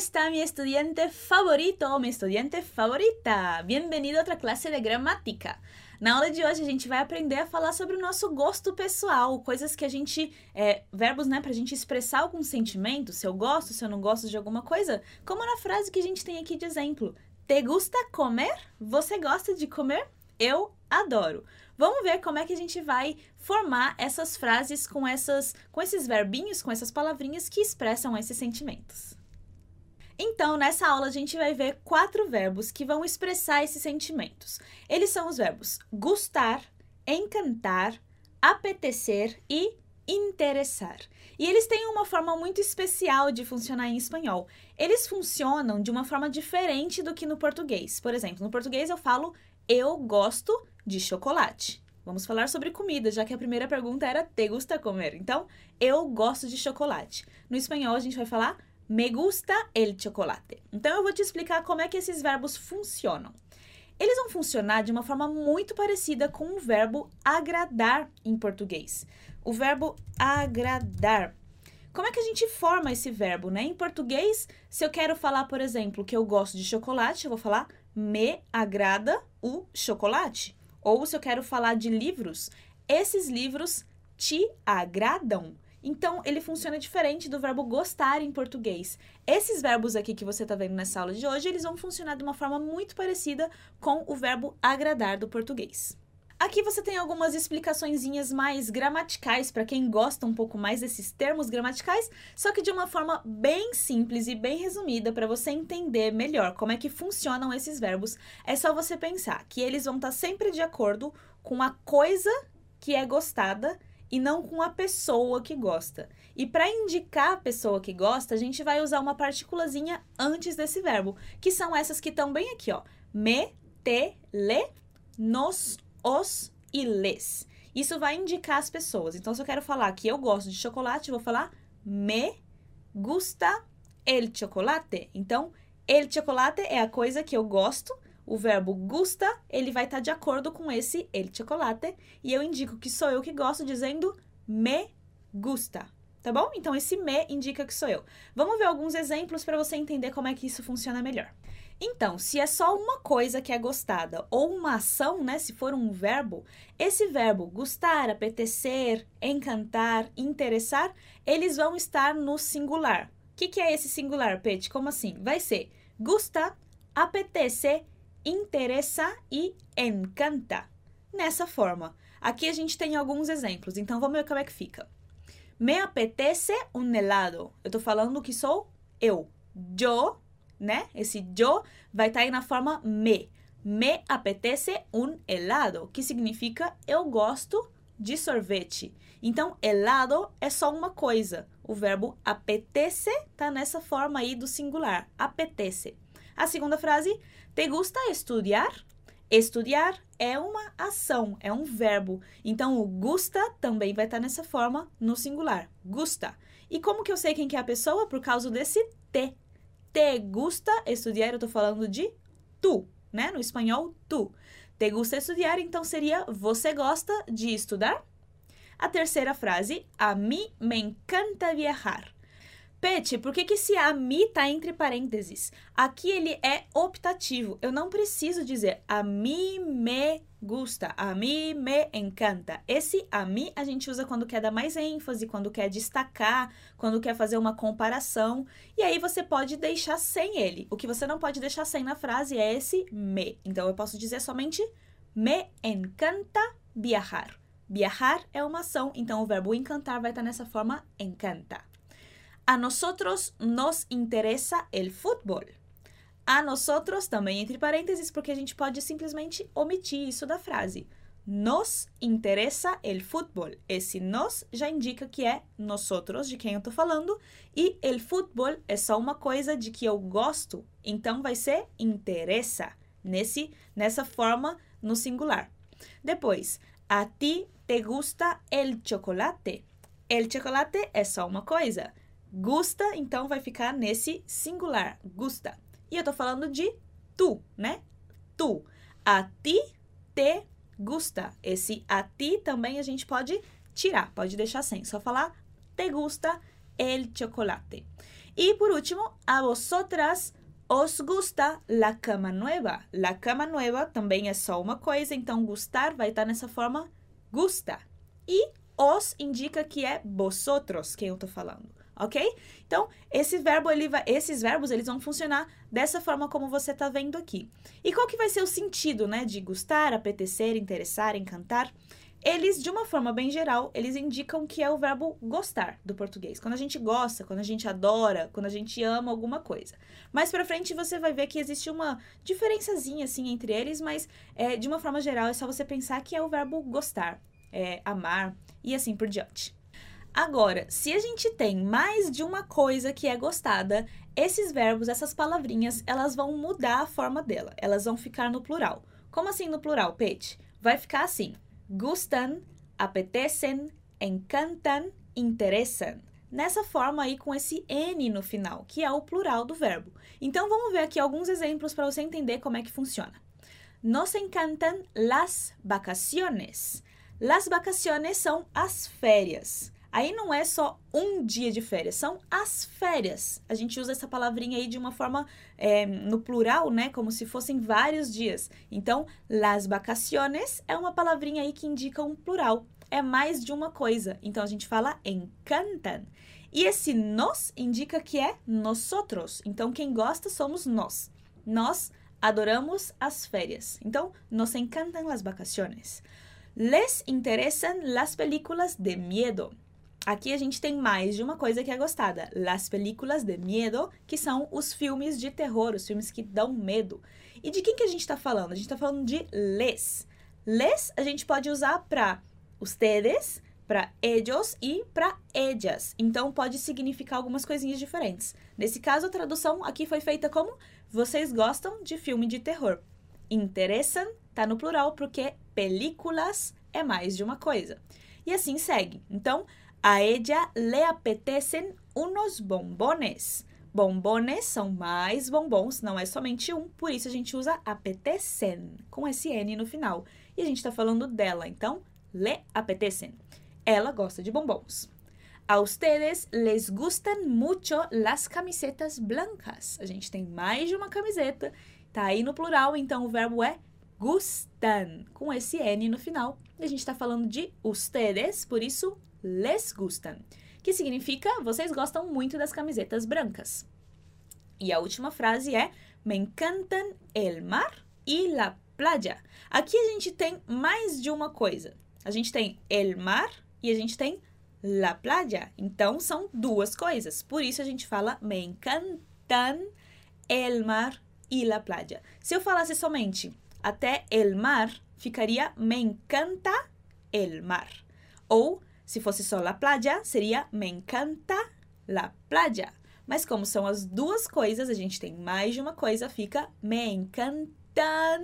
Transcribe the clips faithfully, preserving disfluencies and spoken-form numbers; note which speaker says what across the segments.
Speaker 1: está mi estudiante favorito ou minha estudante favorita? Bem-vindo a outra classe de gramática. Na aula de hoje a gente vai aprender a falar sobre o nosso gosto pessoal, coisas que a gente, é, verbos, né, pra gente expressar algum sentimento, se eu gosto, se eu não gosto de alguma coisa, como na frase que a gente tem aqui de exemplo. Te gusta comer? Você gosta de comer? Eu adoro. Vamos ver como é que a gente vai formar essas frases com, essas, com esses verbinhos, com essas palavrinhas que expressam esses sentimentos. Então, nessa aula, a gente vai ver quatro verbos que vão expressar esses sentimentos. Eles são os verbos gustar, encantar, apetecer e interessar. E eles têm uma forma muito especial de funcionar em espanhol. Eles funcionam de uma forma diferente do que no português. Por exemplo, no português eu falo eu gosto de chocolate. Vamos falar sobre comida, já que a primeira pergunta era te gusta comer. Então, eu gosto de chocolate. No espanhol, a gente vai falar me gusta el chocolate. Então, eu vou te explicar como é que esses verbos funcionam. Eles vão funcionar de uma forma muito parecida com o verbo agradar em português. O verbo agradar. Como é que a gente forma esse verbo, né? Em português, se eu quero falar, por exemplo, que eu gosto de chocolate, eu vou falar me agrada o chocolate. Ou se eu quero falar de livros, esses livros te agradam. Então, ele funciona diferente do verbo gostar em português. Esses verbos aqui que você está vendo nessa aula de hoje, eles vão funcionar de uma forma muito parecida com o verbo agradar do português. Aqui você tem algumas explicaçõezinhas mais gramaticais para quem gosta um pouco mais desses termos gramaticais, só que de uma forma bem simples e bem resumida para você entender melhor como é que funcionam esses verbos. É só você pensar que eles vão estar sempre de acordo com a coisa que é gostada e não com a pessoa que gosta. E para indicar a pessoa que gosta, a gente vai usar uma partículazinha antes desse verbo, que são essas que estão bem aqui, ó. Me, te, le, nos, os e les. Isso vai indicar as pessoas. Então, se eu quero falar que eu gosto de chocolate, eu vou falar me gusta el chocolate. Então, el chocolate é a coisa que eu gosto. O verbo gusta, ele vai estar de acordo com esse el chocolate. E eu indico que sou eu que gosto dizendo me gusta. Tá bom? Então, esse me indica que sou eu. Vamos ver alguns exemplos para você entender como é que isso funciona melhor. Então, se é só uma coisa que é gostada ou uma ação, né, se for um verbo, esse verbo gustar, apetecer, encantar, interessar, eles vão estar no singular. O que, que é esse singular, Pete? Como assim? Vai ser gusta, apetece, interessa e encanta. Nessa forma. Aqui a gente tem alguns exemplos, então vamos ver como é que fica. Me apetece un helado. Eu tô falando que sou eu. Yo, né? Esse yo vai estar aí na forma me. Me apetece un helado, que significa eu gosto de sorvete. Então, helado é só uma coisa. O verbo apetece tá nessa forma aí do singular. Apetece. A segunda frase, te gusta estudar? Estudar é uma ação, é um verbo. Então, o gusta também vai estar nessa forma no singular. Gusta. E como que eu sei quem que é a pessoa? Por causa desse te. Te gusta estudar, eu tô falando de tu, né? No espanhol, tu. Te gusta estudar, então seria você gosta de estudar? A terceira frase, a mim me encanta viajar. Pete, por que que esse a mim tá entre parênteses? Aqui ele é optativo. Eu não preciso dizer a mim me gusta, a mim me encanta. Esse a mim a gente usa quando quer dar mais ênfase, quando quer destacar, quando quer fazer uma comparação. E aí você pode deixar sem ele. O que você não pode deixar sem na frase é esse me. Então eu posso dizer somente me encanta viajar. Viajar é uma ação, então o verbo encantar vai estar nessa forma encanta. A nosotros nos interesa el fútbol. A nosotros também entre parênteses, porque a gente pode simplesmente omitir isso da frase. Nos interesa el fútbol. Esse nos já indica que é nosotros, de quem eu tô falando, e el fútbol é só uma coisa de que eu gosto, então vai ser interesa, nesse, nessa forma no singular. Depois, a ti te gusta el chocolate. El chocolate é só uma coisa. Gusta, então, vai ficar nesse singular, gusta. E eu tô falando de tu, né? Tu. A ti te gusta. Esse a ti também a gente pode tirar, pode deixar sem. Só falar te gusta el chocolate. E por último, a vosotras os gusta la cama nueva. La cama nueva também é só uma coisa, então gustar vai estar nessa forma gusta. E os indica que é vosotros quem eu tô falando, ok? Então, esse verbo, ele vai, esses verbos eles vão funcionar dessa forma como você tá vendo aqui. E qual que vai ser o sentido, né, de gustar, apetecer, interessar, encantar? Eles, de uma forma bem geral, eles indicam que é o verbo gostar do português. Quando a gente gosta, quando a gente adora, quando a gente ama alguma coisa. Mais pra frente você vai ver que existe uma diferençazinha assim entre eles, mas é, de uma forma geral é só você pensar que é o verbo gostar, é, amar e assim por diante. Agora, se a gente tem mais de uma coisa que é gostada, esses verbos, essas palavrinhas, elas vão mudar a forma dela. Elas vão ficar no plural. Como assim no plural, Pete? Vai ficar assim. Gustan, apetecem, encantam, interessam. Nessa forma aí com esse N no final, que é o plural do verbo. Então, vamos ver aqui alguns exemplos para você entender como é que funciona. Nos encantan las vacaciones. Las vacaciones são as férias. Aí não é só um dia de férias, são as férias. A gente usa essa palavrinha aí de uma forma é, no plural, né? Como se fossem vários dias. Então, las vacaciones é uma palavrinha aí que indica um plural. É mais de uma coisa. Então, a gente fala encantan. E esse nos indica que é nosotros. Então, quem gosta somos nós. Nós adoramos as férias. Então, nos encantan las vacaciones. Les interesan las películas de miedo. Aqui a gente tem mais de uma coisa que é gostada. Las películas de miedo, que são os filmes de terror, os filmes que dão medo. E de quem que a gente está falando? A gente está falando de les. Les a gente pode usar para ustedes, para ellos e para ellas. Então, pode significar algumas coisinhas diferentes. Nesse caso, a tradução aqui foi feita como vocês gostam de filme de terror. Interesam tá no plural porque películas é mais de uma coisa. E assim segue. Então, a ella le apetecen unos bombones. Bombones são mais bombons, não é somente um, por isso a gente usa apetecen, com esse N no final. E a gente está falando dela, então, le apetecen. Ela gosta de bombons. A ustedes les gustan mucho las camisetas blancas. A gente tem mais de uma camiseta, tá aí no plural, então o verbo é gustan, com esse N no final. E a gente está falando de ustedes, por isso les gustan, que significa vocês gostam muito das camisetas brancas. E a última frase é me encantan el mar y la playa. Aqui a gente tem mais de uma coisa. A gente tem el mar e a gente tem la playa. Então, são duas coisas. Por isso a gente fala me encantan el mar y la playa. Se eu falasse somente até el mar, ficaria me encanta el mar. Ou se fosse só la playa, seria me encanta la playa. Mas como são as duas coisas, a gente tem mais de uma coisa, fica me encantan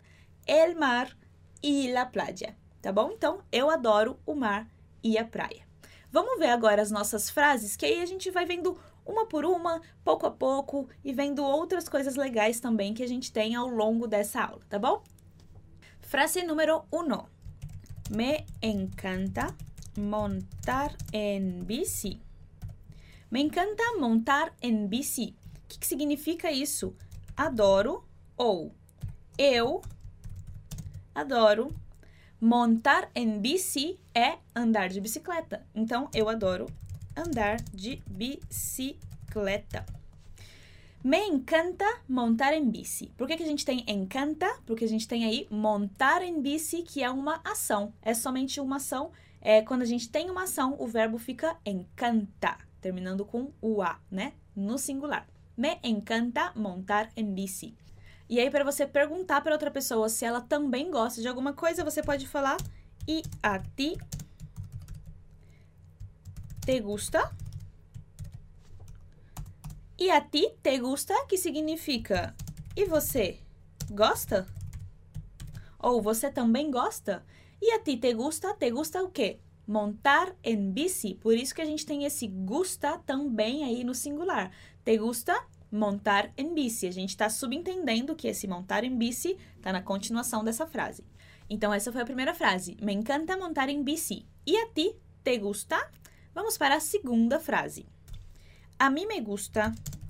Speaker 1: el mar y la playa. Tá bom? Então, eu adoro o mar e a praia. Vamos ver agora as nossas frases, que aí a gente vai vendo uma por uma, pouco a pouco, e vendo outras coisas legais também que a gente tem ao longo dessa aula, tá bom? Frase número uno. Me encanta montar en bici. Me encanta montar en bici. O que, que significa isso? Adoro ou eu adoro. Montar en bici é andar de bicicleta. Então, eu adoro andar de bicicleta. Me encanta montar en bici. Por que, que a gente tem encanta? Porque a gente tem aí montar en bici, que é uma ação. É somente uma ação. É, quando a gente tem uma ação, o verbo fica encanta, terminando com o A, né? No singular. Me encanta montar en bici. E aí, para você perguntar para outra pessoa se ela também gosta de alguma coisa, você pode falar e a ti te gusta? E a ti te gusta, que significa e você gosta? Ou você também gosta? E a ti te gusta? Te gusta o quê? Montar en bici. Por isso que a gente tem esse gusta também aí no singular. Te gusta montar en bici. A gente está subentendendo que esse montar en bici está na continuação dessa frase. Então, essa foi a primeira frase. Me encanta montar en bici. E a ti te gusta? Vamos para a segunda frase. A mí me gusta.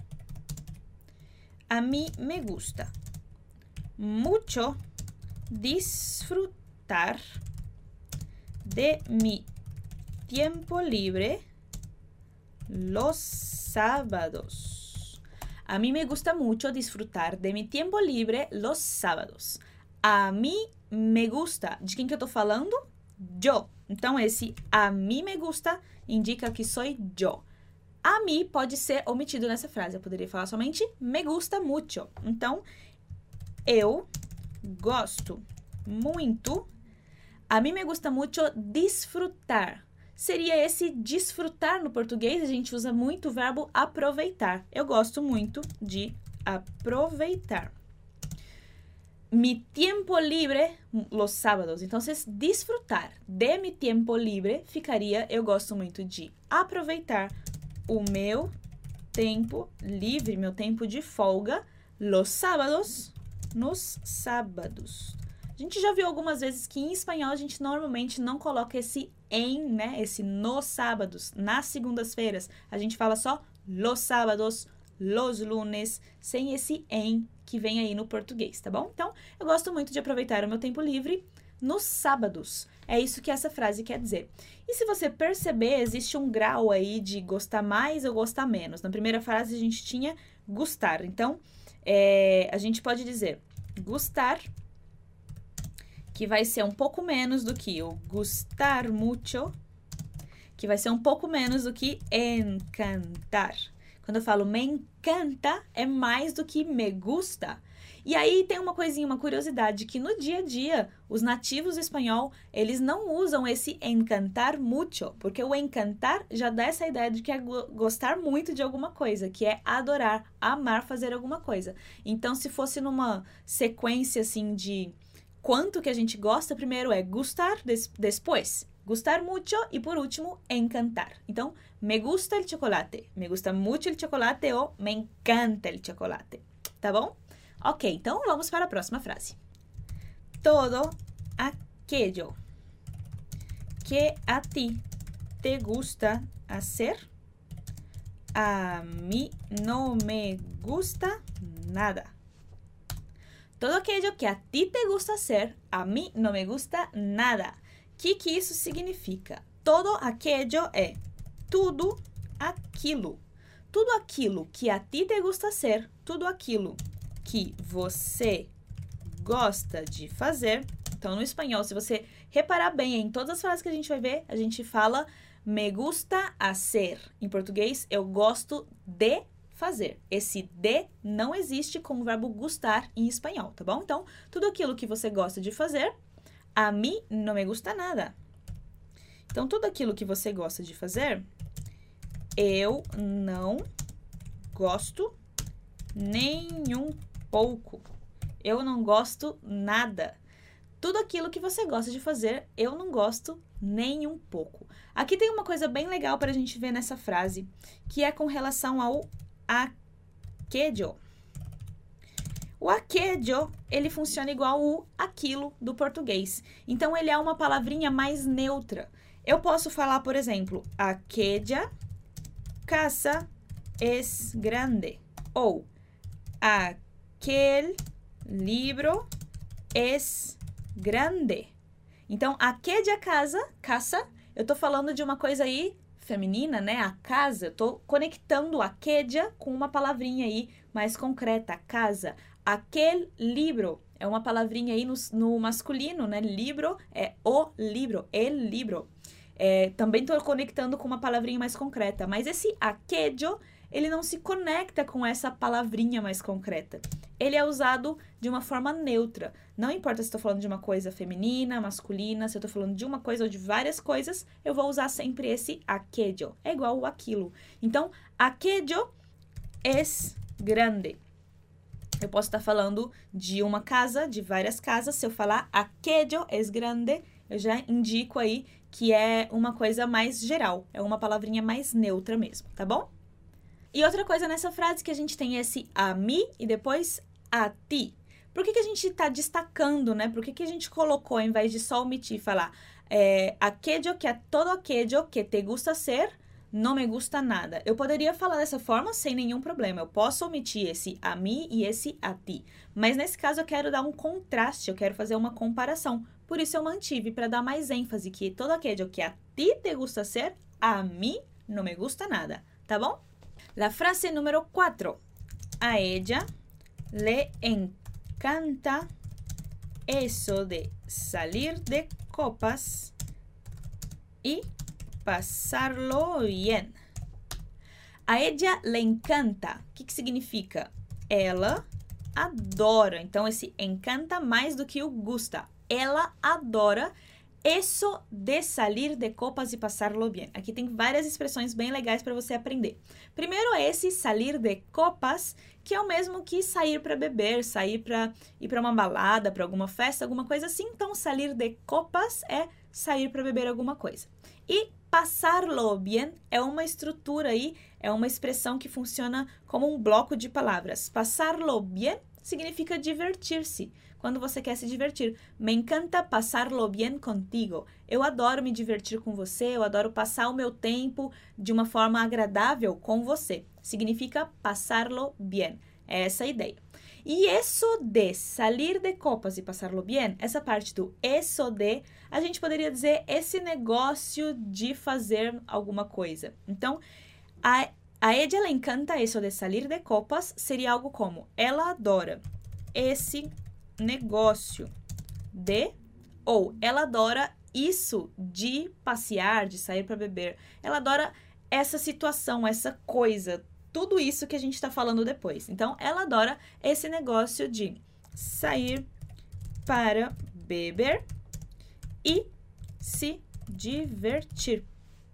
Speaker 1: A mí me gusta mucho disfrutar de mi tiempo libre los sábados. A mí me gusta mucho disfrutar de mi tiempo libre los sábados. A mí me gusta. De quem que eu tô falando? Yo. Então, esse a mí me gusta indica que sou yo. A mí pode ser omitido nessa frase. Eu poderia falar somente me gusta mucho. Então, eu gosto muito. A mí me gusta mucho disfrutar. Seria esse desfrutar no português. A gente usa muito o verbo aproveitar. Eu gosto muito de aproveitar. Mi tiempo libre los sábados. Então, disfrutar de mi tiempo libre ficaria eu gosto muito de aproveitar o meu tempo livre, meu tempo de folga, los sábados, nos sábados. A gente já viu algumas vezes que em espanhol a gente normalmente não coloca esse em, né? Esse nos sábados, nas segundas-feiras. A gente fala só los sábados, los lunes, sem esse em que vem aí no português, tá bom? Então, eu gosto muito de aproveitar o meu tempo livre nos sábados. É isso que essa frase quer dizer. E se você perceber, existe um grau aí de gostar mais ou gostar menos. Na primeira frase a gente tinha gostar. Então, é, a gente pode dizer gostar, que vai ser um pouco menos do que o gustar mucho, que vai ser um pouco menos do que encantar. Quando eu falo me encanta, é mais do que me gusta. E aí tem uma coisinha, uma curiosidade, que no dia a dia, os nativos do espanhol, eles não usam esse encantar mucho, porque o encantar já dá essa ideia de que é gostar muito de alguma coisa, que é adorar, amar fazer alguma coisa. Então, se fosse numa sequência, assim, de quanto que a gente gosta, primeiro é gustar, des depois gustar mucho e, por último, encantar. Então, me gusta el chocolate, me gusta mucho el chocolate ou me encanta el chocolate, tá bom? Ok, então vamos para a próxima frase. Todo aquello que a ti te gusta hacer, a mí no me gusta nada. Todo aquello que a ti te gusta hacer, a mí no me gusta nada. O que que isso significa? Todo aquello é tudo aquilo. Tudo aquilo que a ti te gusta hacer, tudo aquilo que você gosta de fazer. Então, no espanhol, se você reparar bem em todas as frases que a gente vai ver, a gente fala me gusta hacer. Em português, eu gosto de fazer. Esse de não existe com o verbo gustar em espanhol, tá bom? Então, tudo aquilo que você gosta de fazer, a mí no me gusta nada. Então, tudo aquilo que você gosta de fazer, eu não gosto nem um pouco. Eu não gosto nada. Tudo aquilo que você gosta de fazer, eu não gosto nem um pouco. Aqui tem uma coisa bem legal para a gente ver nessa frase, que é com relação ao aquello. O aquello, ele funciona igual o aquilo do português. Então, ele é uma palavrinha mais neutra. Eu posso falar, por exemplo, aquella casa es grande. Ou aquel libro es grande. Então, aquella casa, casa, eu tô falando de uma coisa aí feminina, né? A casa, eu tô conectando aquella com uma palavrinha aí mais concreta, casa. Aquel libro é uma palavrinha aí no, no masculino, né? Libro é o livro, el libro. É, também estou conectando com uma palavrinha mais concreta, mas esse aquello, ele não se conecta com essa palavrinha mais concreta. Ele é usado de uma forma neutra. Não importa se estou falando de uma coisa feminina, masculina, se eu estou falando de uma coisa ou de várias coisas, eu vou usar sempre esse aquello. É igual o aquilo. Então, aquello es grande. Eu posso estar falando de uma casa, de várias casas. Se eu falar aquello es grande, eu já indico aí que é uma coisa mais geral. É uma palavrinha mais neutra mesmo, tá bom? E outra coisa nessa frase que a gente tem esse a mí e depois a ti. Por que que a gente está destacando, né? Por que que a gente colocou, ao invés de só omitir, falar é, aquello que é todo aquello que te gusta hacer, não me gusta nada. Eu poderia falar dessa forma sem nenhum problema. Eu posso omitir esse a mim e esse a ti. Mas nesse caso eu quero dar um contraste, eu quero fazer uma comparação. Por isso eu mantive, para dar mais ênfase, que todo aquello que a ti te gusta ser, a mí no me gusta nada. Tá bom? La frase número cuatro. A ella le encanta eso de salir de copas y pasarlo bien. A ella le encanta. O que, que significa? Ela adora. Então, esse encanta mais do que o gusta. Ela adora eso de salir de copas y pasarlo bien. Aqui tem várias expressões bem legais para você aprender. Primeiro é esse salir de copas, que é o mesmo que sair para beber, sair para ir para uma balada, para alguma festa, alguma coisa assim. Então, salir de copas é sair para beber alguma coisa. E pasarlo bien é uma estrutura aí, é uma expressão que funciona como um bloco de palavras. Pasarlo bien significa divertir-se. Quando você quer se divertir. Me encanta pasarlo bien contigo. Eu adoro me divertir com você, eu adoro passar o meu tempo de uma forma agradável com você. Significa pasarlo bien. É essa a ideia. E eso de salir de copas e pasarlo bien, essa parte do eso de, a gente poderia dizer esse negócio de fazer alguma coisa. Então, a, a ella le encanta eso de salir de copas seria algo como, ela adora esse negócio de, ou ela adora isso de passear, de sair para beber. Ela adora essa situação, essa coisa, tudo isso que a gente está falando depois. Então, ela adora esse negócio de sair para beber e se divertir.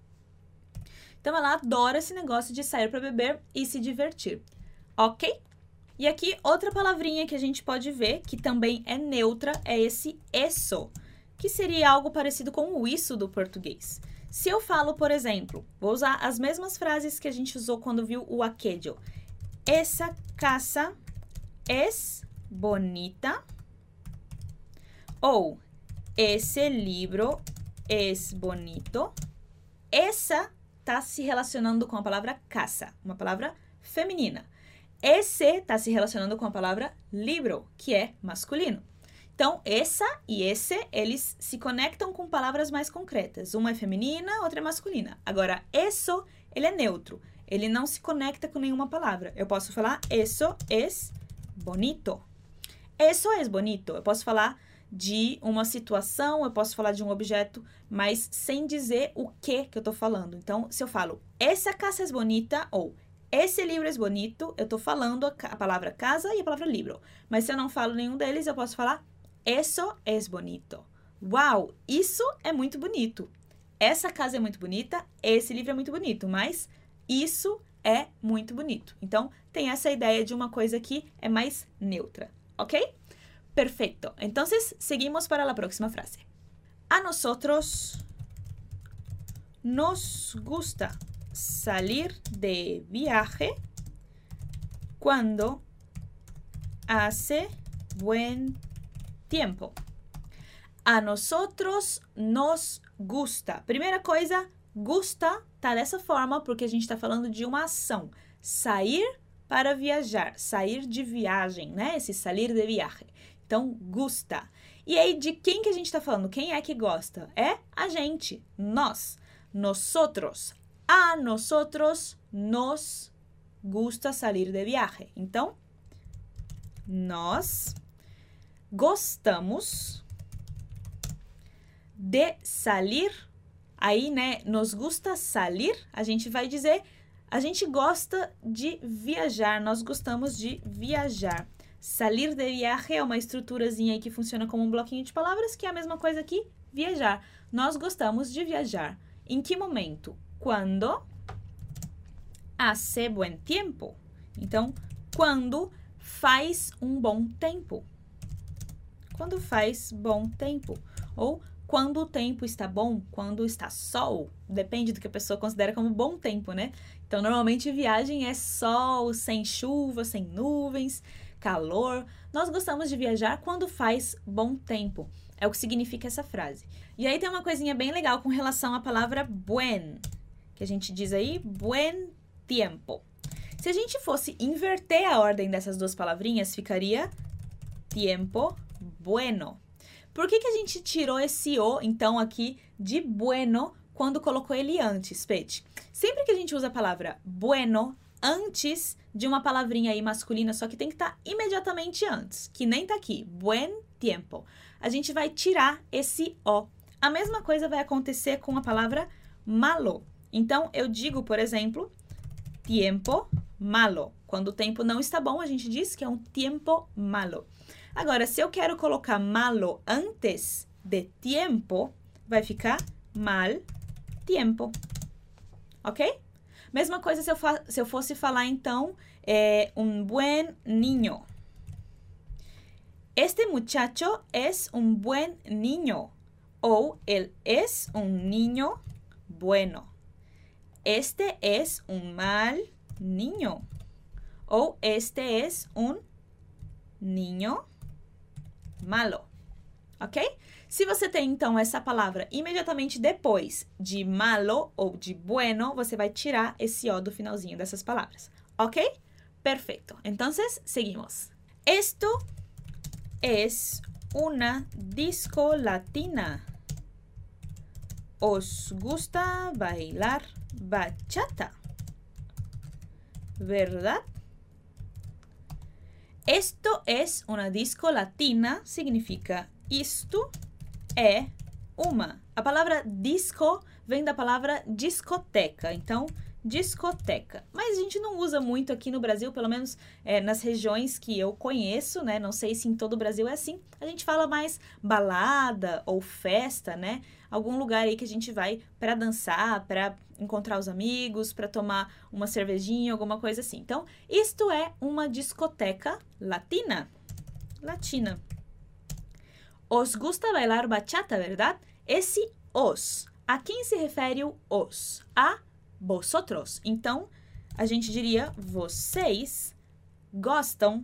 Speaker 1: Então, ela adora esse negócio de sair para beber e se divertir. Ok? E aqui, outra palavrinha que a gente pode ver, que também é neutra, é esse eso, que seria algo parecido com o isso do português. Se eu falo, por exemplo, vou usar as mesmas frases que a gente usou quando viu o aquello. Essa casa es bonita. Ou, esse livro es bonito. Essa está se relacionando com a palavra casa, uma palavra feminina. Esse está se relacionando com a palavra libro, que é masculino. Então, essa e esse, eles se conectam com palavras mais concretas. Uma é feminina, outra é masculina. Agora, eso, ele é neutro. Ele não se conecta com nenhuma palavra. Eu posso falar, eso es bonito. Eso es bonito. Eu posso falar de uma situação, eu posso falar de um objeto, mas sem dizer o que que eu tô falando. Então, se eu falo, essa casa es bonita, ou esse livro é bonito, eu tô falando a, a palavra casa e a palavra libro. Mas se eu não falo nenhum deles, eu posso falar, eso es bonito. Uau, isso é muito bonito. Essa casa é muito bonita, esse livro é muito bonito, mas isso é muito bonito. Então, tem essa ideia de uma coisa que é mais neutra, ok? Perfecto. Entonces, seguimos para la próxima frase. A nosotros nos gusta salir de viaje cuando hace buen tiempo. A nosotros nos gusta. Primeira coisa, gusta tá dessa forma porque a gente está falando de uma ação. Sair para viajar, sair de viagem, né? Esse salir de viaje. Então, gusta. E aí, de quem que a gente está falando? Quem é que gosta? É a gente, nós, nosotros. A nosotros nos gusta salir de viaje. Então, nós gostamos de salir. Aí, né, nos gusta salir, a gente vai dizer, a gente gosta de viajar, nós gostamos de viajar. Salir de viaje é uma estruturazinha aí que funciona como um bloquinho de palavras, que é a mesma coisa que viajar. Nós gostamos de viajar. Em que momento? Quando hace buen tiempo. Então, quando faz um bom tempo. Quando faz bom tempo. Ou quando o tempo está bom, quando está sol. Depende do que a pessoa considera como bom tempo, né? Então, normalmente viagem é sol, sem chuva, sem nuvens, calor. Nós gostamos de viajar quando faz bom tempo. É o que significa essa frase. E aí tem uma coisinha bem legal com relação à palavra buen, que a gente diz aí, buen tiempo. Se a gente fosse inverter a ordem dessas duas palavrinhas, ficaria tiempo bueno. Por que que a gente tirou esse o, então, aqui de bueno quando colocou ele antes, Pete? Sempre que a gente usa a palavra bueno antes de uma palavrinha aí masculina, só que tem que estar imediatamente antes, que nem tá aqui, buen tiempo. A gente vai tirar esse o. A mesma coisa vai acontecer com a palavra malo. Então, eu digo, por exemplo, tiempo malo. Quando o tempo não está bom, a gente diz que é um tiempo malo. Agora, se eu quero colocar malo antes de tiempo, vai ficar mal tiempo. Ok? Mesma coisa se eu, se eu fosse falar, então, é, um buen niño. Este muchacho es un buen niño. Ou él es un niño bueno. Este es un mal niño. Ou este es un niño malo. Ok? Se você tem, então, essa palavra imediatamente depois de malo ou de bueno, você vai tirar esse o do finalzinho dessas palavras. Ok? Perfeito. Então, seguimos. Esto es una disco latina. ¿Os gusta bailar bachata? ¿Verdad? Esto es una disco latina significa isto é uma. A palavra disco vem da palavra discoteca, então, discoteca. Mas a gente não usa muito aqui no Brasil, pelo menos é, nas regiões que eu conheço, né? Não sei se em todo o Brasil é assim. A gente fala mais balada ou festa, né? Algum lugar aí que a gente vai para dançar, para encontrar os amigos, para tomar uma cervejinha, alguma coisa assim. Então, isto é uma discoteca latina. Latina. Os gusta bailar bachata, verdade? Esse os. A quem se refere o os? A vosotros. Então, a gente diria vocês gostam.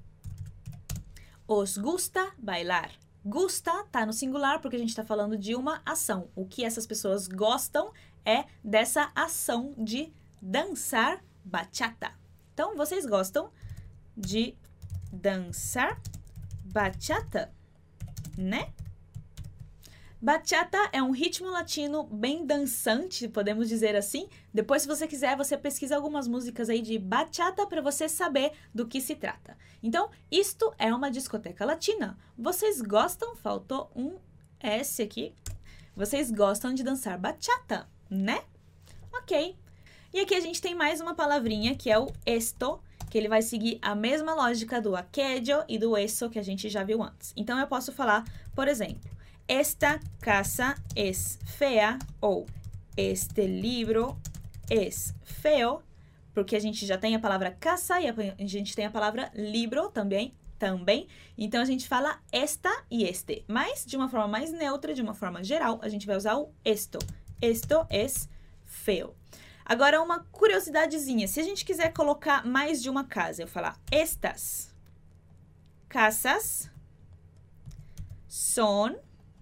Speaker 1: Os gusta bailar. Gusta tá no singular porque a gente está falando de uma ação. O que essas pessoas gostam é dessa ação de dançar bachata. Então, vocês gostam de dançar bachata, né? Bachata é um ritmo latino bem dançante, podemos dizer assim. Depois, se você quiser, você pesquisa algumas músicas aí de bachata para você saber do que se trata. Então, isto é uma discoteca latina. Vocês gostam? Faltou um S aqui. Vocês gostam de dançar bachata, né? Ok. E aqui a gente tem mais uma palavrinha que é o esto, que ele vai seguir a mesma lógica do aquello e do eso que a gente já viu antes. Então, eu posso falar, por exemplo, esta casa es fea ou este livro es feo, porque a gente já tem a palavra casa e a gente tem a palavra libro também, também. Então, a gente fala esta e este, mas de uma forma mais neutra, de uma forma geral, a gente vai usar o esto. Esto es feo. Agora, uma curiosidadezinha. Se a gente quiser colocar mais de uma casa, eu falar estas casas son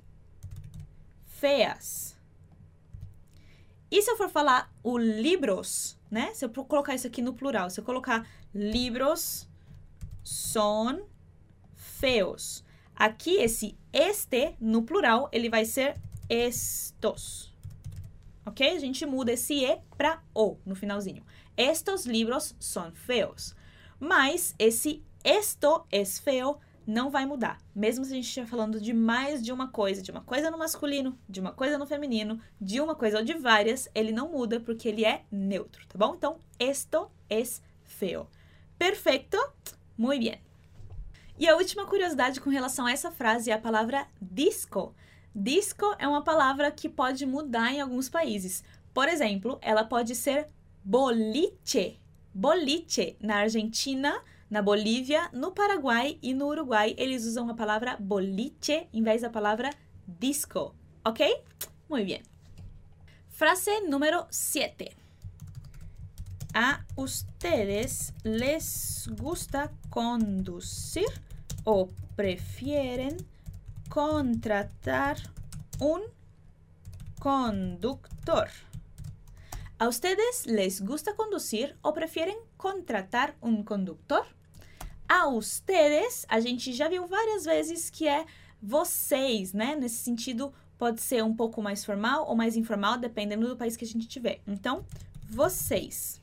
Speaker 1: feas. E se eu for falar o libros, né? Se eu colocar isso aqui no plural, se eu colocar libros son feos. Aqui, esse este, no plural, ele vai ser estos. Ok? A gente muda esse e para o no finalzinho. Estos libros son feos. Mas esse esto es feo não vai mudar. Mesmo se a gente estiver falando de mais de uma coisa, de uma coisa no masculino, de uma coisa no feminino, de uma coisa ou de várias, ele não muda porque ele é neutro, tá bom? Então, esto es feo. Perfeito? Muy bien. E a última curiosidade com relação a essa frase é a palavra disco. Disco é uma palavra que pode mudar em alguns países. Por exemplo, ela pode ser boliche. Boliche. Na Argentina, na Bolívia, no Paraguai e no Uruguai, eles usam a palavra boliche em vez da palavra disco. Ok? Muy bien. Frase número siete. ¿A ustedes les gusta conducir o prefieren contratar un conductor? ¿A ustedes les gusta conducir ou prefieren contratar um conductor? A ustedes, a gente já viu várias vezes que é vocês, né? Nesse sentido, pode ser um pouco mais formal ou mais informal, dependendo do país que a gente tiver. Então, vocês.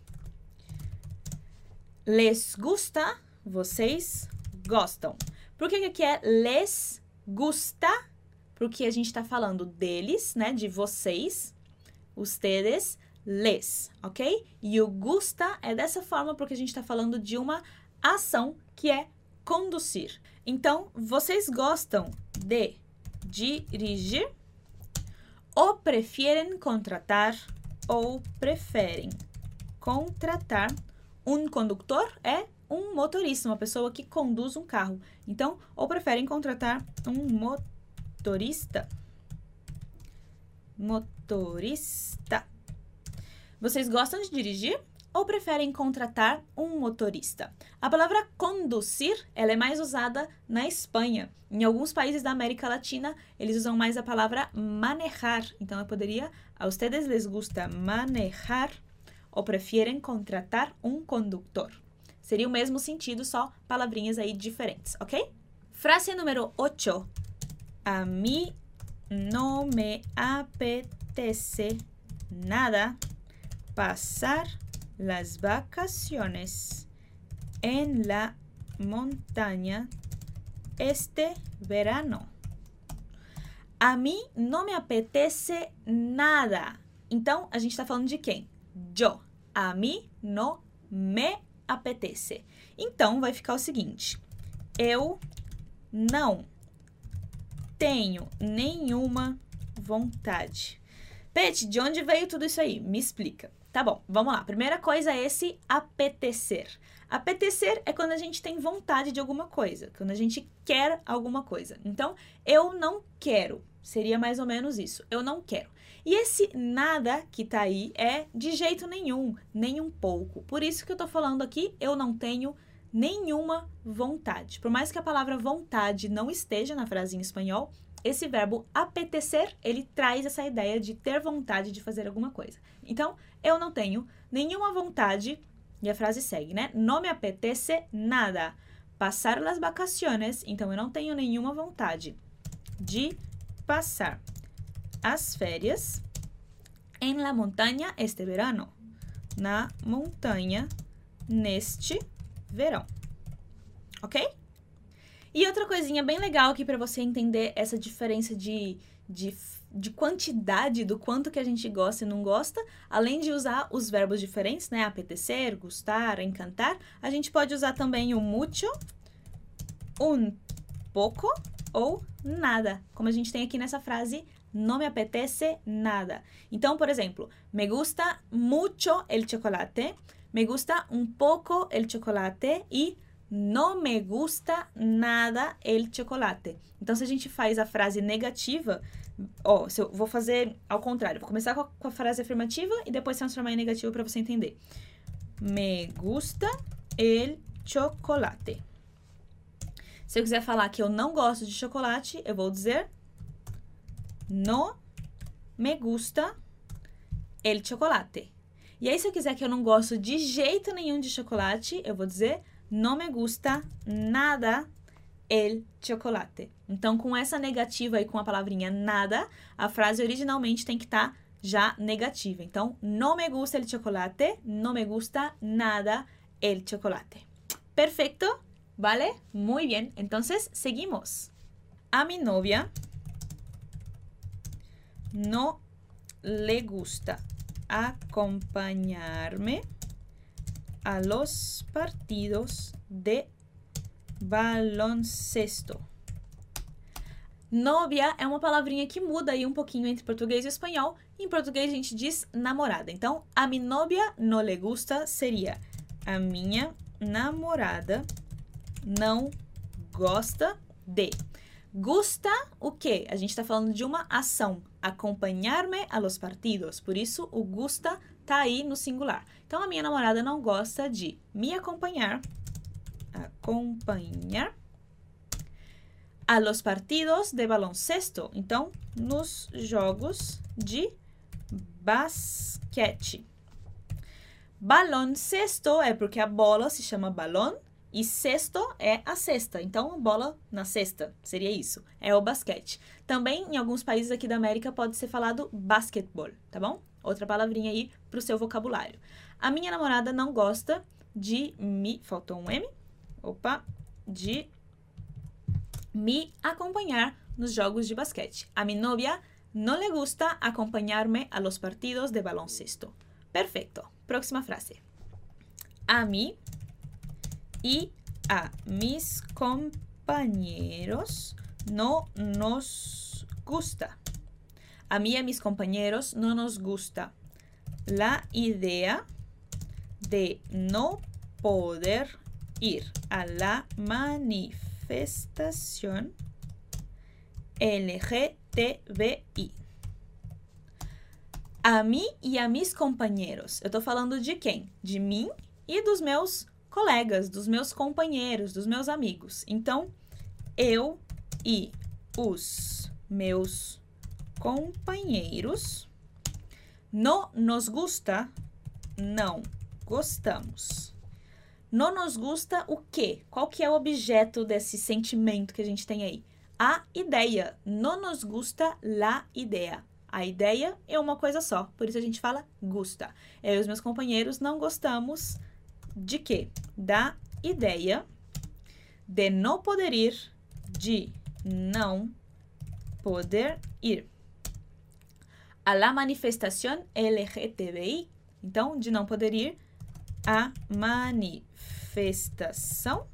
Speaker 1: Les gusta, vocês gostam. Por que que aqui é les gusta? Porque a gente está falando deles, né? De vocês. Ustedes, les, ok? E o gusta é dessa forma porque a gente está falando de uma ação que é conduzir. Então, vocês gostam de dirigir ou preferem contratar ou preferem contratar um condutor é um motorista, uma pessoa que conduz um carro. Então, ou preferem contratar um motorista. Motorista. Vocês gostam de dirigir ou preferem contratar um motorista? A palavra conduzir, ela é mais usada na Espanha. Em alguns países da América Latina, eles usam mais a palavra manejar. Então, eu poderia, a ustedes les gusta manejar ou preferem contratar um condutor. Seria o mesmo sentido, só palavrinhas aí diferentes, ok? Frase número ocho. A mí no me apetece nada pasar las vacaciones en la montaña este verano. A mim não me apetece nada. Então, a gente está falando de quem? Yo. A mim não me apetece. Então, vai ficar o seguinte. Eu não tenho nenhuma vontade. Pet, de onde veio tudo isso aí? Me explica. Tá bom, vamos lá. Primeira coisa é esse apetecer. Apetecer é quando a gente tem vontade de alguma coisa, quando a gente quer alguma coisa. Então, eu não quero. Seria mais ou menos isso. Eu não quero. E esse nada que tá aí é de jeito nenhum, nem um pouco. Por isso que eu tô falando aqui, eu não tenho nenhuma vontade. Por mais que a palavra vontade não esteja na frase em espanhol, esse verbo apetecer, ele traz essa ideia de ter vontade de fazer alguma coisa. Então, eu não tenho nenhuma vontade, e a frase segue, né? No me apetece nada passar las vacaciones, então eu não tenho nenhuma vontade de passar as férias em la montaña este verano, na montanha neste verão, ok? E outra coisinha bem legal aqui para você entender essa diferença de, de, de quantidade do quanto que a gente gosta e não gosta, além de usar os verbos diferentes, né? Apetecer, gustar, encantar, a gente pode usar também o mucho, un poco ou nada, como a gente tem aqui nessa frase, no me apetece nada. Então, por exemplo, me gusta mucho el chocolate, me gusta un poco el chocolate e no me gusta nada el chocolate. Então, se a gente faz a frase negativa, ó, se eu vou fazer ao contrário, vou começar com a, com a frase afirmativa e depois transformar em negativa para você entender. Me gusta el chocolate. Se eu quiser falar que eu não gosto de chocolate, eu vou dizer no me gusta el chocolate. E aí, se eu quiser que eu não gosto de jeito nenhum de chocolate, eu vou dizer no me gusta nada el chocolate. Então, com essa negativa e com a palavrinha nada, a frase originalmente tem que estar já negativa. Então, no me gusta el chocolate, no me gusta nada el chocolate. Perfecto, ¿vale? Muy bien. Entonces, seguimos. A mi novia no le gusta acompañarme a los partidos de baloncesto. Novia é uma palavrinha que muda aí um pouquinho entre português e espanhol. Em português a gente diz namorada. Então, a mi novia no le gusta seria a minha namorada não gosta de. Gusta o quê? A gente está falando de uma ação. Acompanhar-me a los partidos. Por isso, o gusta tá aí no singular. Então, a minha namorada não gosta de me acompanhar. Acompanhar. A los partidos de baloncesto. Então, nos jogos de basquete. Baloncesto é porque a bola se chama balão e cesto é a cesta. Então, bola na cesta, seria isso. É o basquete. Também, em alguns países aqui da América, pode ser falado basquetebol, tá bom? Outra palavrinha aí pro seu vocabulário. A minha namorada não gosta de me... Faltou um M. Opa. De me acompanhar nos jogos de basquete. A mi novia no le gusta acompañarme a los partidos de baloncesto. Perfecto. Próxima frase. A mí y a mis compañeros no nos gusta. A mí y a mis compañeros no nos gusta la idea de no poder ir a la manifestación L G T B I. A mim e a mis companheiros. Eu tô falando de quem? De mim e dos meus colegas, dos meus companheiros, dos meus amigos. Então, eu e os meus companheiros no nos gusta, não gostamos. No nos gusta o quê? Qual que é o objeto desse sentimento que a gente tem aí? A ideia. No nos gusta la idea. A ideia é uma coisa só, por isso a gente fala gusta. Eu e os meus companheiros não gostamos de quê? Da ideia de não poder ir, de não poder ir a la manifestación L G T B I. Então, de não poder ir à manifestação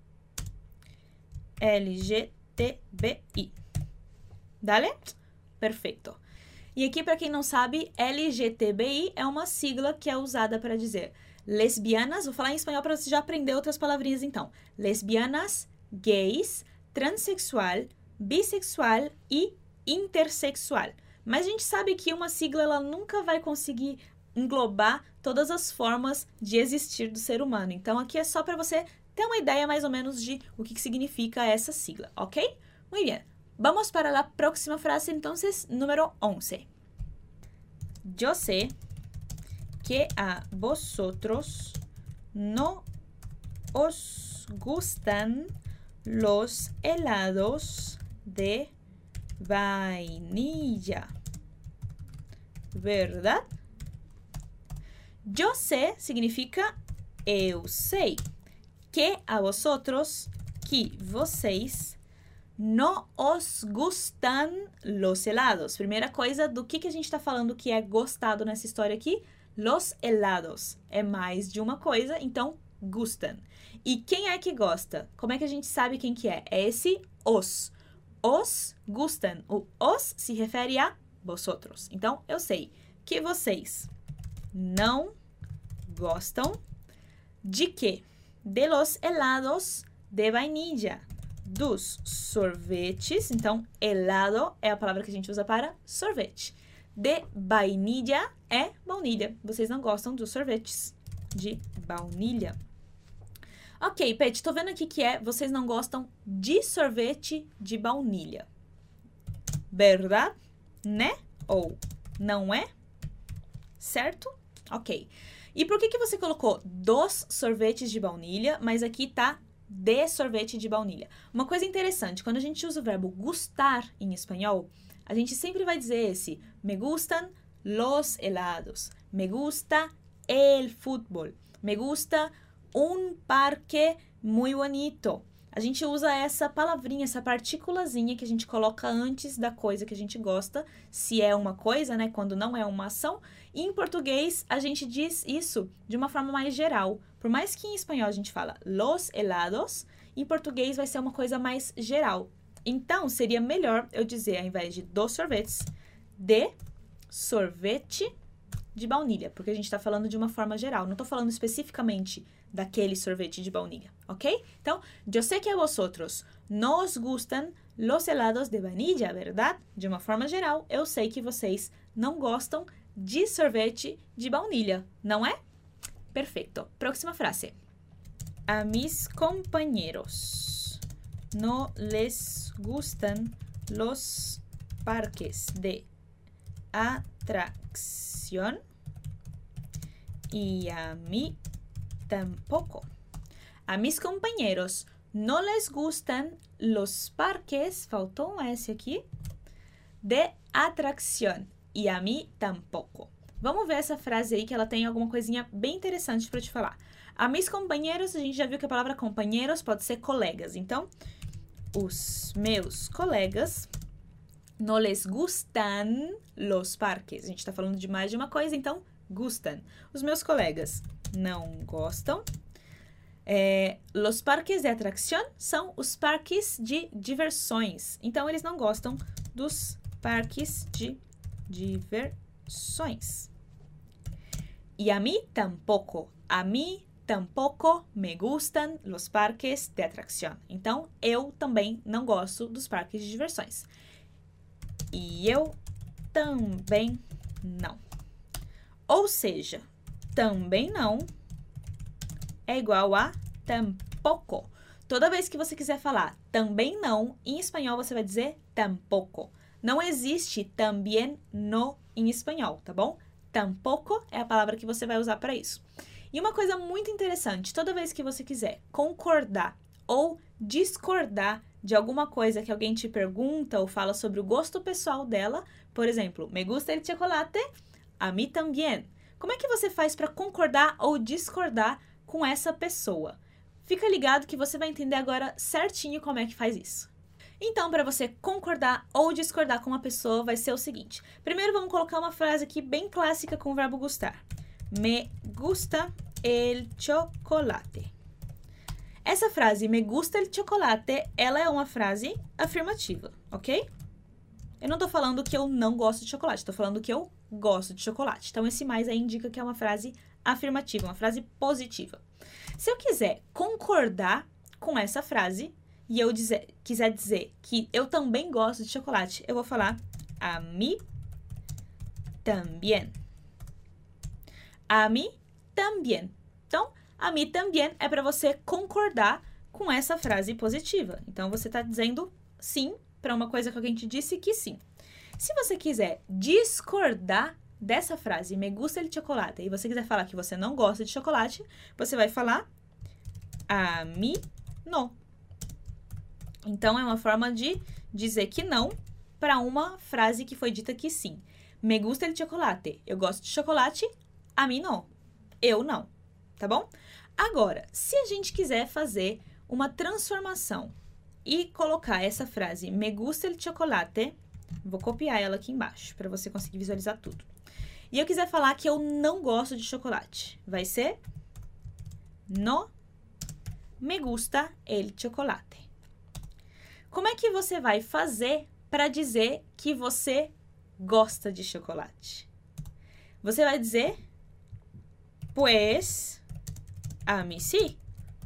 Speaker 1: L G T B I. Dale? Perfeito. E aqui, para quem não sabe, L G T B I é uma sigla que é usada para dizer lesbianas, vou falar em espanhol para você já aprender outras palavrinhas então. Lesbianas, gays, transexual, bissexual e intersexual. Mas a gente sabe que uma sigla ela nunca vai conseguir englobar todas as formas de existir do ser humano. Então, aqui é só para você ter uma ideia mais ou menos de o que significa essa sigla, ok? Muy bien. Vamos para la próxima frase, entonces, número once. Yo sé que a vosotros no os gustan los helados de vainilla, ¿verdad? Yo sé significa eu sei. Que a vosotros, que vocês, no os gustan los helados. Primeira coisa, do que, que a gente está falando que é gostado nessa história aqui? Los helados. É mais de uma coisa, então, gustan. E quem é que gosta? Como é que a gente sabe quem que é? É esse os. Os gustan. O os se refere a vosotros. Então, eu sei que vocês não gostam de quê? De los helados de vainilla. Dos sorvetes. Então, helado é a palavra que a gente usa para sorvete. De vainilla é baunilha. Vocês não gostam dos sorvetes de baunilha. Ok, Pet, tô vendo aqui que é vocês não gostam de sorvete de baunilha. Verdade? Né? Ou não é? Certo? Ok. E por que que você colocou dos sorvetes de baunilha, mas aqui tá de sorvete de baunilha? Uma coisa interessante, quando a gente usa o verbo gustar em espanhol, a gente sempre vai dizer esse me gustan los helados, me gusta el fútbol, me gusta un parque muy bonito. A gente usa essa palavrinha, essa partículazinha que a gente coloca antes da coisa que a gente gosta, se é uma coisa, né, quando não é uma ação. E em português, a gente diz isso de uma forma mais geral. Por mais que em espanhol a gente fala los helados, em português vai ser uma coisa mais geral. Então, seria melhor eu dizer, ao invés de dos sorvetes, de sorvete de baunilha, porque a gente está falando de uma forma geral, não estou falando especificamente daquele sorvete de baunilha, ok? Então, yo sé que a vosotros nos gustan los helados de vainilla, ¿verdad? De uma forma geral, eu sei que vocês não gostam de sorvete de baunilha, não é? Perfeito. Próxima frase. A mis compañeros no les gustan los parques de atracción Y a mí tampoco. A mis compañeros no les gustan los parques, faltou um S aqui, de atracción. Y a mí tampoco. Vamos ver essa frase aí que ela tem alguma coisinha bem interessante para te falar. A mis compañeros, a gente já viu que a palavra companheiros pode ser colegas. Então, os meus colegas no les gustan los parques. A gente está falando de mais de uma coisa, então, gustan. Os meus colegas não gostam. É, los parques de atracción são os parques de diversões. Então, eles não gostam dos parques de diversões. Y a mí tampoco. A mí tampoco me gustan los parques de atracción. Então, eu também não gosto dos parques de diversões. E eu também não. Ou seja, também não é igual a tampoco. Toda vez que você quiser falar também não, em espanhol você vai dizer tampoco. Não existe também no em espanhol, tá bom? Tampoco é a palavra que você vai usar para isso. E uma coisa muito interessante, toda vez que você quiser concordar ou discordar de alguma coisa que alguém te pergunta ou fala sobre o gosto pessoal dela, por exemplo, me gusta el chocolate, a mí también. Como é que você faz para concordar ou discordar com essa pessoa? Fica ligado que você vai entender agora certinho como é que faz isso. Então, para você concordar ou discordar com uma pessoa, vai ser o seguinte. Primeiro, vamos colocar uma frase aqui bem clássica com o verbo gustar. Me gusta el chocolate. Essa frase, me gusta el chocolate, ela é uma frase afirmativa, ok? Eu não tô falando que eu não gosto de chocolate, tô falando que eu gosto de chocolate. Então, esse mais aí indica que é uma frase afirmativa, uma frase positiva. Se eu quiser concordar com essa frase, e eu dizer, quiser dizer que eu também gosto de chocolate, eu vou falar a mí también. A mí también. Então, a mí también é para você concordar com essa frase positiva. Então, você está dizendo sim para uma coisa que alguém te disse que sim. Se você quiser discordar dessa frase, me gusta el chocolate, e você quiser falar que você não gosta de chocolate, você vai falar a mí no. Então, é uma forma de dizer que não para uma frase que foi dita que sim. Me gusta el chocolate. Eu gosto de chocolate. A mim não. Eu não. Tá bom? Agora, se a gente quiser fazer uma transformação e colocar essa frase me gusta el chocolate, vou copiar ela aqui embaixo para você conseguir visualizar tudo. E eu quiser falar que eu não gosto de chocolate, vai ser no me gusta el chocolate. Como é que você vai fazer para dizer que você gosta de chocolate? Você vai dizer, pues, a mí sí.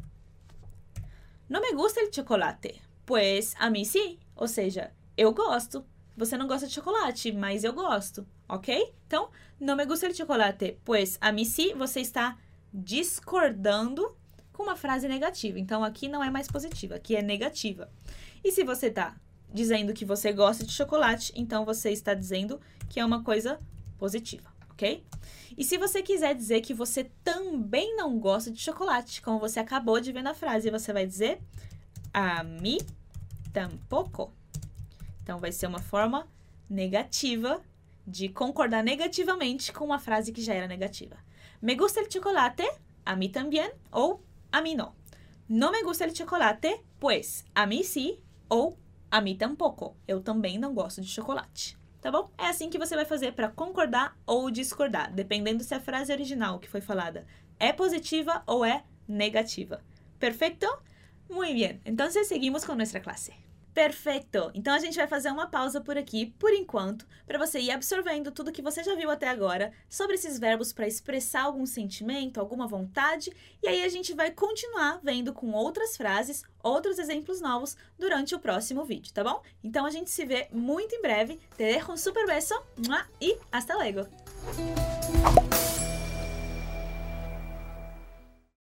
Speaker 1: No me gusta el chocolate, pues a mí sí. Ou seja, eu gosto. Você não gosta de chocolate, mas eu gosto, ok? Então, no me gusta el chocolate, pues a mí sí, você está discordando com uma frase negativa. Então, aqui não é mais positiva, aqui é negativa. E se você está dizendo que você gosta de chocolate, então você está dizendo que é uma coisa positiva, ok? E se você quiser dizer que você também não gosta de chocolate, como você acabou de ver na frase, você vai dizer a mí tampoco. Então, vai ser uma forma negativa de concordar negativamente com uma frase que já era negativa. Me gusta el chocolate, a mí también, ou a mí no. No me gusta el chocolate, pues a mí sí, ou a mí tampoco. Eu também não gosto de chocolate. Tá bom? É assim que você vai fazer para concordar ou discordar, dependendo se a frase original que foi falada é positiva ou é negativa. Perfeito? Muy bien. Entonces, seguimos com nossa classe. Perfeito! Então, a gente vai fazer uma pausa por aqui, por enquanto, para você ir absorvendo tudo que você já viu até agora sobre esses verbos para expressar algum sentimento, alguma vontade, e aí a gente vai continuar vendo com outras frases, outros exemplos novos durante o próximo vídeo, tá bom? Então, a gente se vê muito em breve. Te dejo um super beso e hasta luego!